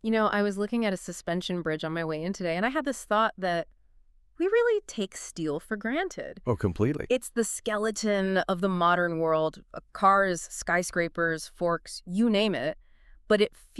I was looking at a suspension bridge on my way in today, and I had this thought that we really take steel for granted. Oh, completely. It's the skeleton of the modern world, cars, skyscrapers, forks, you name it. But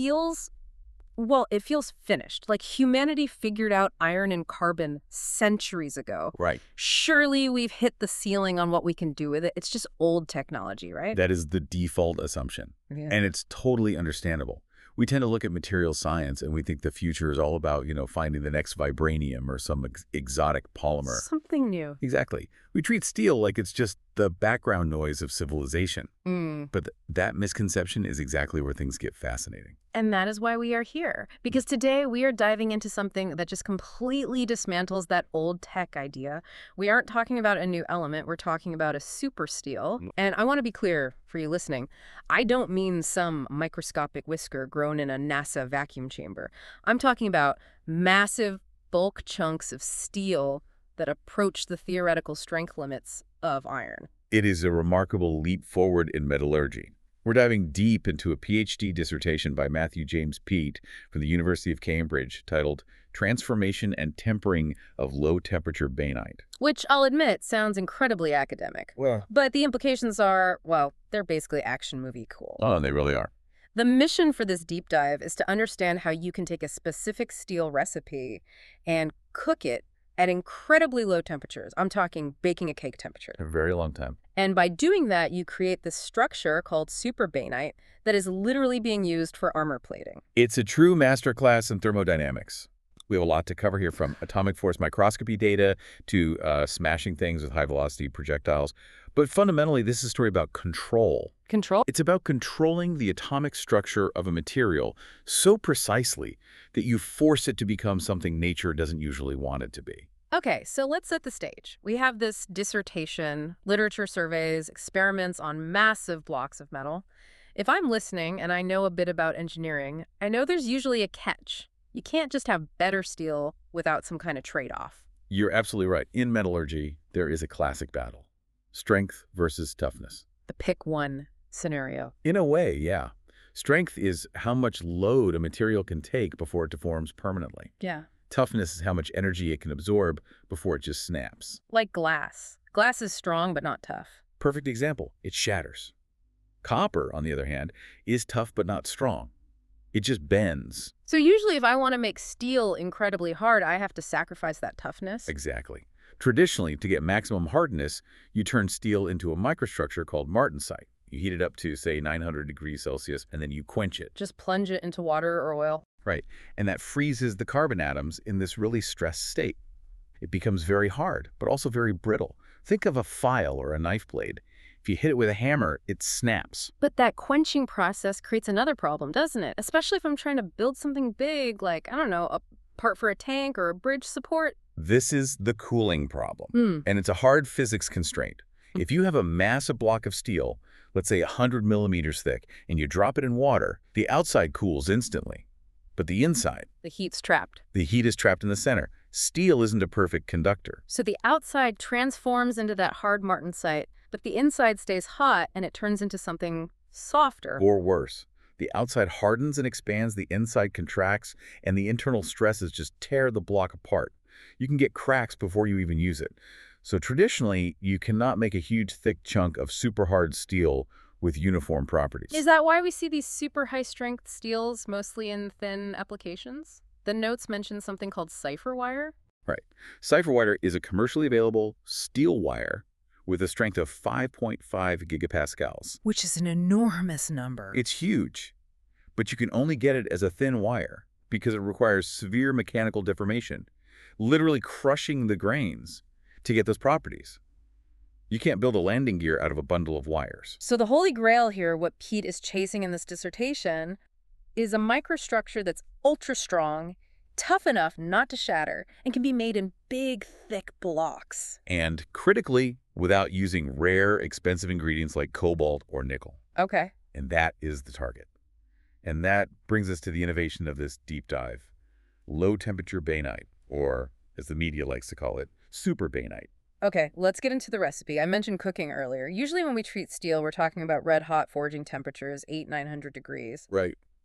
it feels finished. Like humanity figured out iron and carbon centuries ago. Right. Surely we've hit the ceiling on what we can do with it. It's just old technology, right? That is the default assumption. Yeah. And it's totally understandable. We tend to look at material science and we think the future is all about, finding the next vibranium or some exotic polymer. Something new. Exactly. We treat steel like it's just the background noise of civilization. But that misconception is exactly where things get fascinating. And that is why we are here. Because today we are diving into something that just completely dismantles that old tech idea. We aren't talking about a new element. We're talking about a super steel. And I want to be clear for you listening. I don't mean some microscopic whisker grown in a NASA vacuum chamber. I'm talking about massive bulk chunks of steel that approach the theoretical strength limits of iron. It is a remarkable leap forward in metallurgy. We're diving deep into a PhD dissertation by Matthew James Peat from the University of Cambridge titled Transformation and Tempering of Low-Temperature Bainite. Which I'll admit sounds incredibly academic. Well, But the implications are, well, they're basically action movie cool. oh, they really are. The mission for this deep dive is to understand how you can take a specific steel recipe and cook it at incredibly low temperatures. I'm talking baking a cake temperature. A very long time. And by doing that, you create this structure called superbainite that is literally being used for armor plating. It's a true masterclass in thermodynamics. We have a lot to cover here, from atomic force microscopy data to smashing things with high-velocity projectiles. But fundamentally, this is a story about control. Control? It's about controlling the atomic structure of a material so precisely that you force it to become something nature doesn't usually want it to be. Okay, so let's set the stage. We have this dissertation, literature surveys, experiments on massive blocks of metal. If I'm listening and I know a bit about engineering, I know there's usually a catch. You can't just have better steel without some kind of trade-off. You're absolutely right. In metallurgy, there is a classic battle. Strength versus toughness. The pick one scenario. In a way, yeah. Strength is how much load a material can take before it deforms permanently. Yeah. Toughness is how much energy it can absorb before it just snaps. Like glass. Glass is strong but not tough. Perfect example, it shatters. Copper, on the other hand, is tough but not strong. It just bends. So usually if I want to make steel incredibly hard, I have to sacrifice that toughness. Exactly. Traditionally, to get maximum hardness, you turn steel into a microstructure called martensite. You heat it up to, say, 900 degrees Celsius, and then you quench it. Just plunge it into water or oil. Right. And that freezes the carbon atoms in this really stressed state. It becomes very hard, but also very brittle. Think of a file or a knife blade. If you hit it with a hammer, it snaps. But that quenching process creates another problem, doesn't it? Especially if I'm trying to build something big, like, I don't know, a part for a tank or a bridge support. This is the cooling problem. And it's a hard physics constraint. If you have a massive block of steel, let's say 100 millimeters thick, and you drop it in water, the outside cools instantly. But the inside, The heat's trapped. the heat is trapped in the center. Steel isn't a perfect conductor. So the outside transforms into that hard martensite, but the inside stays hot and it turns into something softer. Or worse, the outside hardens and expands, the inside contracts, and the internal stresses just tear the block apart. You can get cracks before you even use it. So traditionally, you cannot make a huge thick chunk of super hard steel with uniform properties. Is that why we see these super high-strength steels mostly in thin applications? The notes mention something called cipher wire. Right. Cipher wire is a commercially available steel wire with a strength of 5.5 gigapascals. Which is an enormous number. It's huge, but you can only get it as a thin wire because it requires severe mechanical deformation, literally crushing the grains to get those properties. You can't build a landing gear out of a bundle of wires. So the holy grail here, what Peat is chasing in this dissertation, is a microstructure that's ultra strong, tough enough not to shatter, and can be made in big, thick blocks. And critically, without using rare, expensive ingredients like cobalt or nickel. Okay. And that is the target. And that brings us to the innovation of this deep dive. Low-temperature bainite, or as the media likes to call it, superbainite. Okay, let's get into the recipe. I mentioned cooking earlier. Usually when we treat steel, we're talking about red-hot forging temperatures, 800–900 degrees. Right.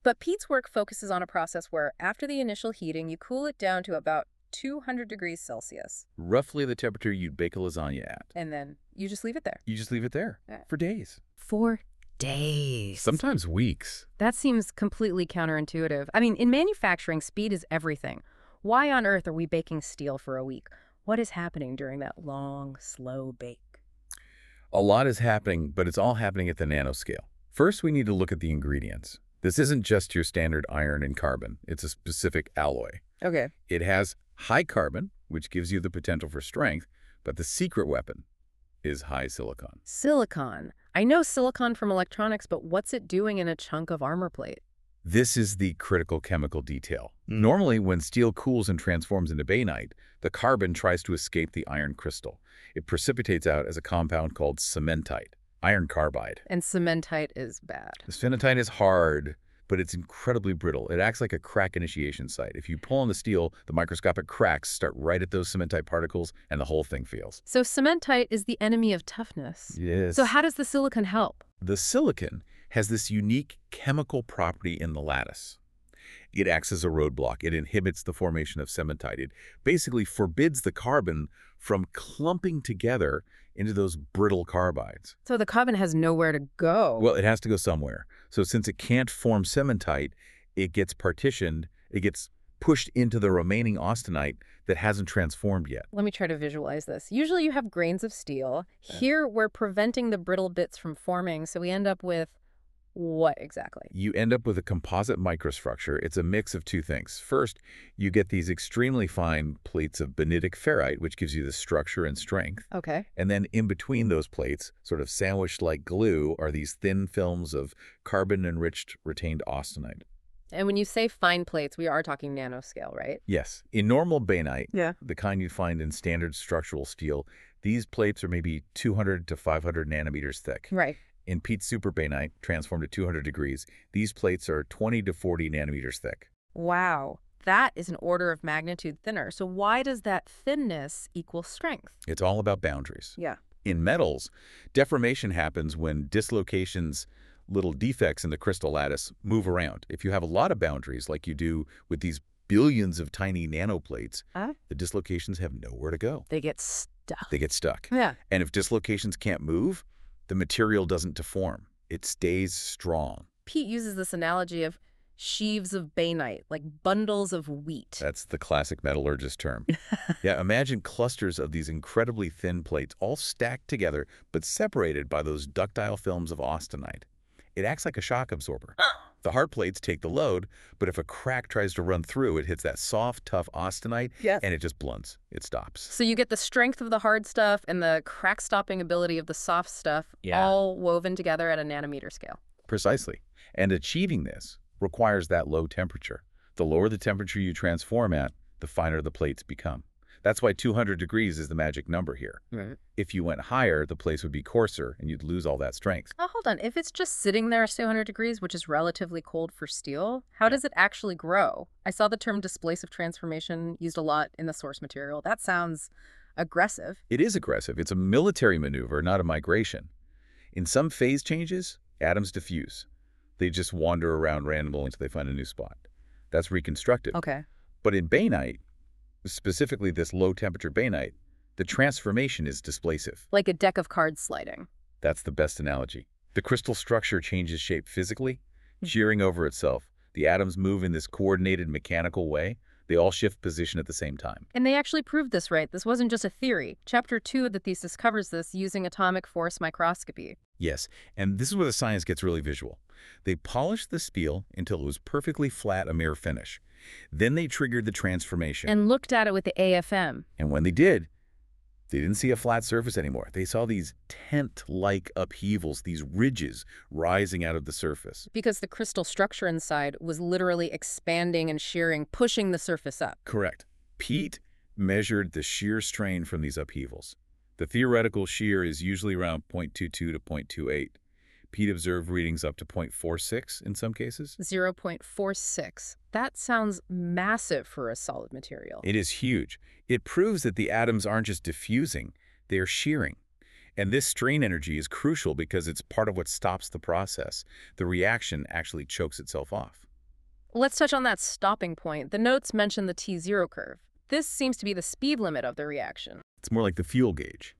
But Pete's work focuses on a process where, after the initial heating, you cool it down to about 200 degrees Celsius. Roughly the temperature you'd bake a lasagna at. And then you just leave it there. You just leave it there for days. For days. Sometimes weeks. That seems completely counterintuitive. I mean, in manufacturing, speed is everything. Why on earth are we baking steel for a week? What is happening during that long, slow bake? A lot is happening, but it's all happening at the nanoscale. First, we need to look at the ingredients. This isn't just your standard iron and carbon. It's a specific alloy. Okay. It has high carbon, which gives you the potential for strength, but the secret weapon is high silicon. Silicon. I know silicon from electronics, but what's it doing in a chunk of armor plate? This is the critical chemical detail. Normally, when steel cools and transforms into bainite, the carbon tries to escape the iron crystal. It precipitates out as a compound called cementite, iron carbide. And cementite is bad. The cementite is hard, but it's incredibly brittle. It acts like a crack initiation site. If you pull on the steel, the microscopic cracks start right at those cementite particles, and the whole thing fails. So cementite is the enemy of toughness. Yes. So how does the silicon help? The silicon has this unique chemical property in the lattice. It acts as a roadblock. It inhibits the formation of cementite. It basically forbids the carbon from clumping together into those brittle carbides. So the carbon has nowhere to go. Well, it has to go somewhere. So since it can't form cementite, it gets partitioned, it gets pushed into the remaining austenite that hasn't transformed yet. Let me try to visualize this. Usually you have grains of steel. Here we're preventing the brittle bits from forming, so we end up with what exactly? You end up with a composite microstructure. It's a mix of two things. First, you get these extremely fine plates of benitic ferrite, which gives you the structure and strength. Okay. And then in between those plates, sort of sandwiched like glue, are these thin films of carbon-enriched retained austenite. And when you say fine plates, we are talking nanoscale, right? Yes. In normal bainite, Yeah. the kind you find in standard structural steel, these plates are maybe 200 to 500 nanometers thick. Right. In Pete's super bainite, transformed at 200 degrees, these plates are 20 to 40 nanometers thick. Wow. That is an order of magnitude thinner. So why does that thinness equal strength? It's all about boundaries. Yeah. In metals, deformation happens when dislocations, little defects in the crystal lattice, move around. If you have a lot of boundaries, like you do with these billions of tiny nanoplates, the dislocations have nowhere to go. They get stuck. They get stuck. Yeah. And if dislocations can't move, the material doesn't deform. It stays strong. Pete uses this analogy of sheaves of bainite, like bundles of wheat. That's the classic metallurgist term. Yeah, imagine clusters of these incredibly thin plates all stacked together but separated by those ductile films of austenite. It acts like a shock absorber. The hard plates take the load, but if a crack tries to run through, it hits that soft, tough austenite, and it just blunts. It stops. So you get the strength of the hard stuff and the crack-stopping ability of the soft stuff all woven together at a nanometer scale. Precisely. And achieving this requires that low temperature. The lower the temperature you transform at, the finer the plates become. That's why 200 degrees is the magic number here. Right. If you went higher, the plates would be coarser and you'd lose all that strength. Oh, hold on. If it's just sitting there at 200 degrees, which is relatively cold for steel, how does it actually grow? I saw the term displacive transformation used a lot in the source material. That sounds aggressive. It is aggressive. It's a military maneuver, not a migration. In some phase changes, atoms diffuse. They just wander around randomly until they find a new spot. That's reconstructive. Okay. But in bainite, specifically this low-temperature bainite, the transformation is displacive. Like a deck of cards sliding. That's the best analogy. The crystal structure changes shape physically, shearing over itself. The atoms move in this coordinated mechanical way. They all shift position at the same time. And they actually proved this right. This wasn't just a theory. Chapter 2 of the thesis covers this using atomic force microscopy. Yes, and this is where the science gets really visual. They polished the steel until it was perfectly flat, a mirror finish. Then they triggered the transformation. And looked at it with the AFM. And when they did, they didn't see a flat surface anymore. They saw these tent-like upheavals, these ridges rising out of the surface. Because the crystal structure inside was literally expanding and shearing, pushing the surface up. Correct. Pete measured the shear strain from these upheavals. The theoretical shear is usually around 0.22 to 0.28. Pete observed readings up to 0.46 in some cases. 0.46. That sounds massive for a solid material. It is huge. It proves that the atoms aren't just diffusing, they are shearing. And this strain energy is crucial because it's part of what stops the process. The reaction actually chokes itself off. Let's touch on that stopping point. The notes mention the T0 curve. This seems to be the speed limit of the reaction. It's more like the fuel gauge.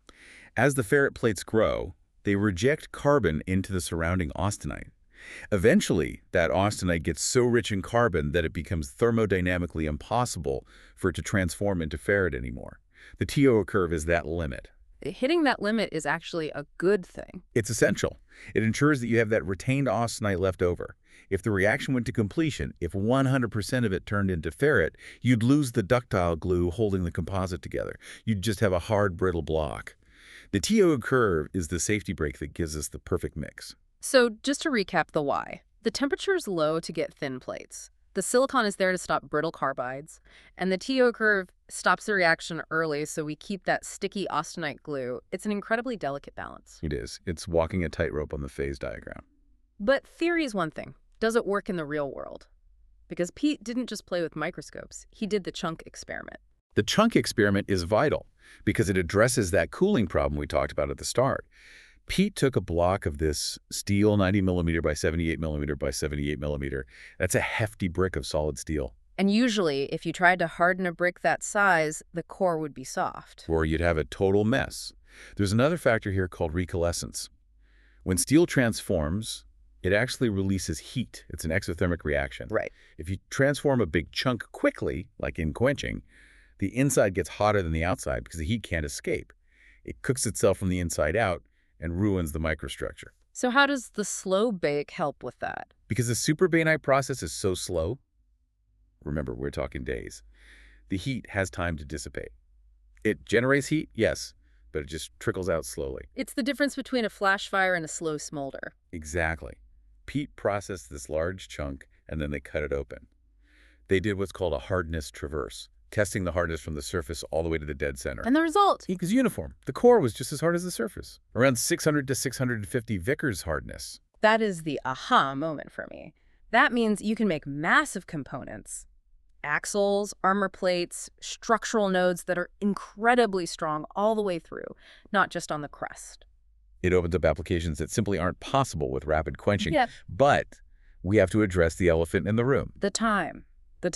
As the ferrite plates grow, they reject carbon into the surrounding austenite. Eventually, that austenite gets so rich in carbon that it becomes thermodynamically impossible for it to transform into ferrite anymore. The TO curve is that limit. Hitting that limit is actually a good thing. It's essential. It ensures that you have that retained austenite left over. If the reaction went to completion, if 100% of it turned into ferrite, you'd lose the ductile glue holding the composite together. You'd just have a hard, brittle block. The TO curve is the safety brake that gives us the perfect mix. So just to recap the why. The temperature is low to get thin plates. The silicon is there to stop brittle carbides. And the TO curve stops the reaction early so we keep that sticky austenite glue. It's an incredibly delicate balance. It is. It's walking a tightrope on the phase diagram. But theory is one thing. Does it work in the real world? Because Pete didn't just play with microscopes. He did the chunk experiment. The chunk experiment is vital because it addresses that cooling problem we talked about at the start. Pete took a block of this steel 90 millimeter by 78 millimeter by 78 millimeter. That's a hefty brick of solid steel. And usually, if you tried to harden a brick that size, the core would be soft. Or you'd have a total mess. There's another factor here called recoalescence. When steel transforms, it actually releases heat. It's an exothermic reaction. Right. If you transform a big chunk quickly, like in quenching, the inside gets hotter than the outside because the heat can't escape. It cooks itself from the inside out and ruins the microstructure. So how does the slow bake help with that? Because the superbainite process is so slow, remember, we're talking days, the heat has time to dissipate. It generates heat, yes, but it just trickles out slowly. It's the difference between a flash fire and a slow smolder. Exactly. Pete processed this large chunk, and then they cut it open. They did what's called a hardness traverse, testing the hardness from the surface all the way to the dead center. And the result? It was uniform. The core was just as hard as the surface, around 600 to 650 Vickers hardness. That is the aha moment for me. That means you can make massive components, axles, armor plates, structural nodes that are incredibly strong all the way through, not just on the crest. It opens up applications that simply aren't possible with rapid quenching. Yep. But we have to address the elephant in the room. The time.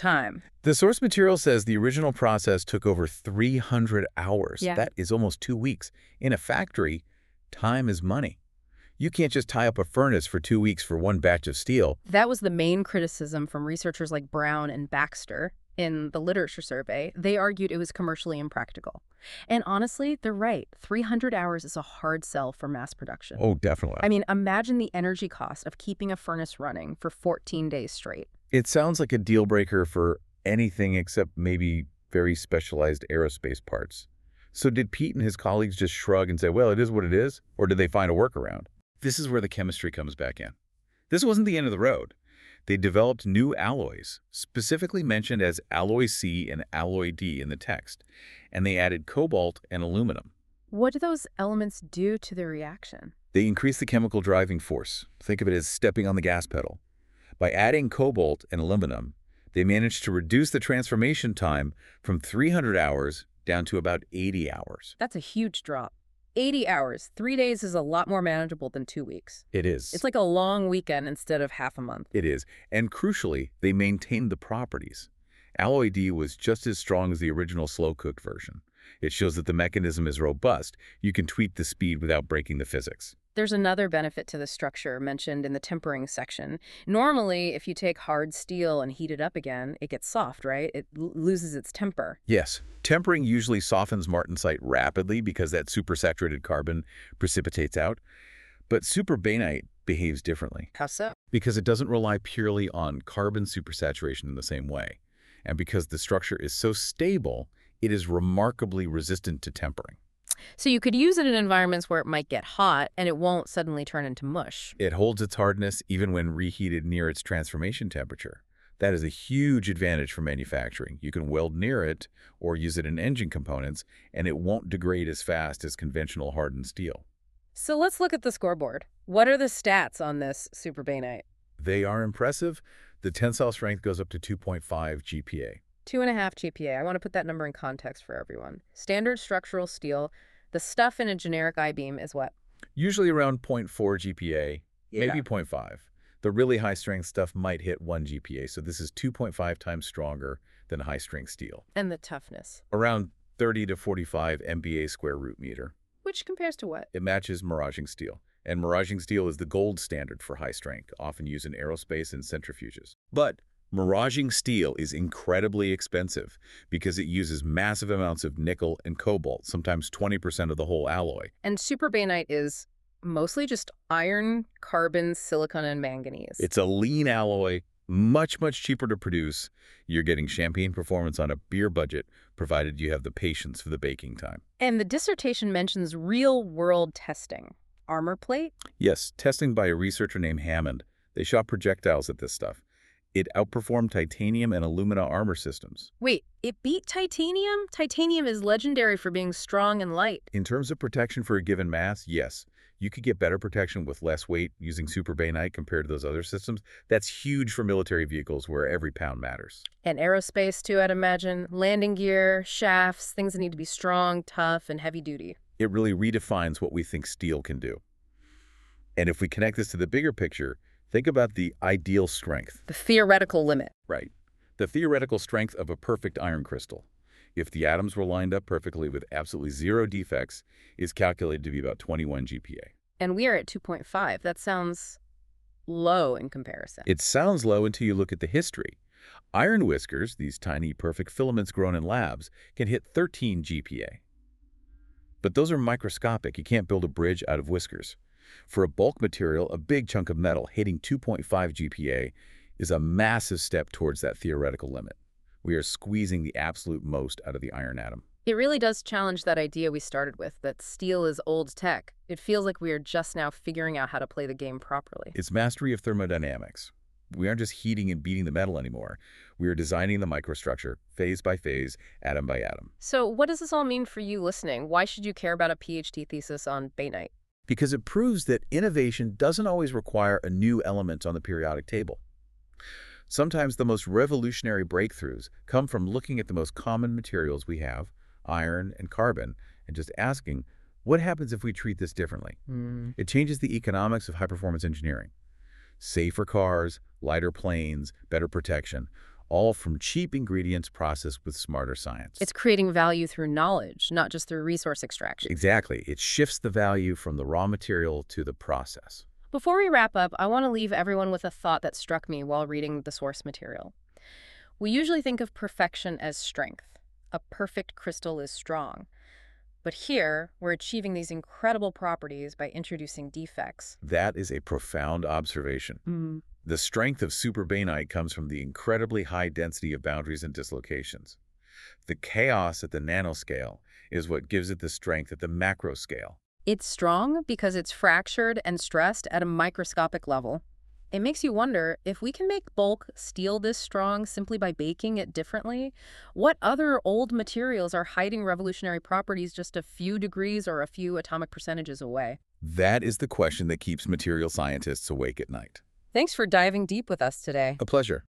The source material says the original process took over 300 hours. Yeah. That is almost 2 weeks. In a factory, time is money. You can't just tie up a furnace for 2 weeks for one batch of steel. That was the main criticism from researchers like Brown and Baxter in the literature survey. They argued it was commercially impractical. And honestly, they're right. 300 hours is a hard sell for mass production. Oh, definitely. I mean, imagine the energy cost of keeping a furnace running for 14 days straight. It sounds like a deal breaker for anything except maybe very specialized aerospace parts. So did Pete and his colleagues just shrug and say, well, it is what it is? Or did they find a workaround? This is where the chemistry comes back in. This wasn't the end of the road. They developed new alloys, specifically mentioned as alloy C and alloy D in the text, and they added cobalt and aluminum. What do those elements do to the reaction? They increase the chemical driving force. Think of it as stepping on the gas pedal. By adding cobalt and aluminum, they managed to reduce the transformation time from 300 hours down to about 80 hours. That's a huge drop. 80 hours. 3 days is a lot more manageable than 2 weeks. It is. It's like a long weekend instead of half a month. It is. And crucially, they maintained the properties. Alloy D was just as strong as the original slow-cooked version. It shows that the mechanism is robust. You can tweak the speed without breaking the physics. There's another benefit to the structure mentioned in the tempering section. Normally, if you take hard steel and heat it up again, it gets soft, right? It loses its temper. Yes. Tempering usually softens martensite rapidly because that supersaturated carbon precipitates out. But superbainite behaves differently. How so? Because it doesn't rely purely on carbon supersaturation in the same way. And because the structure is so stable, it is remarkably resistant to tempering. So you could use it in environments where it might get hot and it won't suddenly turn into mush. It holds its hardness even when reheated near its transformation temperature. That is a huge advantage for manufacturing. You can weld near it or use it in engine components, and it won't degrade as fast as conventional hardened steel. So let's look at the scoreboard. What are the stats on this superbainite? They are impressive. The tensile strength goes up to 2.5 GPa. 2.5 GPa. I want to put that number in context for everyone. Standard structural steel. The stuff in a generic I-beam is what? Usually around 0.4 GPa, maybe 0.5. The really high-strength stuff might hit 1 GPa, so this is 2.5 times stronger than high-strength steel. And the toughness. Around 30 to 45 MBA square root meter. Which compares to what? It matches miraging steel. And miraging steel is the gold standard for high strength, often used in aerospace and centrifuges. But miraging steel is incredibly expensive because it uses massive amounts of nickel and cobalt, sometimes 20% of the whole alloy. And superbainite is mostly just iron, carbon, silicon, and manganese. It's a lean alloy, much cheaper to produce. You're getting champagne performance on a beer budget, provided you have the patience for the baking time. And the dissertation mentions real-world testing. Armor plate? Yes, testing by a researcher named Hammond. They shot projectiles at this stuff. It outperformed titanium and alumina armor systems. Wait, it beat titanium? Titanium is legendary for being strong and light. In terms of protection for a given mass, yes. You could get better protection with less weight using superbainite compared to those other systems. That's huge for military vehicles where every pound matters. And aerospace, too, I'd imagine. Landing gear, shafts, things that need to be strong, tough, and heavy-duty. It really redefines what we think steel can do. And if we connect this to the bigger picture, think about the ideal strength. The theoretical limit. Right. The theoretical strength of a perfect iron crystal, if the atoms were lined up perfectly with absolutely zero defects, is calculated to be about 21 GPa. And we are at 2.5. That sounds low in comparison. It sounds low until you look at the history. Iron whiskers, these tiny perfect filaments grown in labs, can hit 13 GPa. But those are microscopic. You can't build a bridge out of whiskers. For a bulk material, a big chunk of metal hitting 2.5 GPa is a massive step towards that theoretical limit. We are squeezing the absolute most out of the iron atom. It really does challenge that idea we started with, that steel is old tech. It feels like we are just now figuring out how to play the game properly. It's mastery of thermodynamics. We aren't just heating and beating the metal anymore. We are designing the microstructure, phase by phase, atom by atom. So what does this all mean for you listening? Why should you care about a PhD thesis on bainite? Because it proves that innovation doesn't always require a new element on the periodic table. Sometimes the most revolutionary breakthroughs come from looking at the most common materials we have, iron and carbon, and just asking, what happens if we treat this differently? It changes the economics of high-performance engineering. Safer cars, lighter planes, better protection, all from cheap ingredients processed with smarter science. It's creating value through knowledge, not just through resource extraction. Exactly. It shifts the value from the raw material to the process. Before we wrap up, I want to leave everyone with a thought that struck me while reading the source material. We usually think of perfection as strength. A perfect crystal is strong. But here, we're achieving these incredible properties by introducing defects. That is a profound observation. The strength of superbainite comes from the incredibly high density of boundaries and dislocations. The chaos at the nanoscale is what gives it the strength at the macro scale. It's strong because it's fractured and stressed at a microscopic level. It makes you wonder, if we can make bulk steel this strong simply by baking it differently, what other old materials are hiding revolutionary properties just a few degrees or a few atomic percentages away? That is the question that keeps material scientists awake at night. Thanks for diving deep with us today. A pleasure.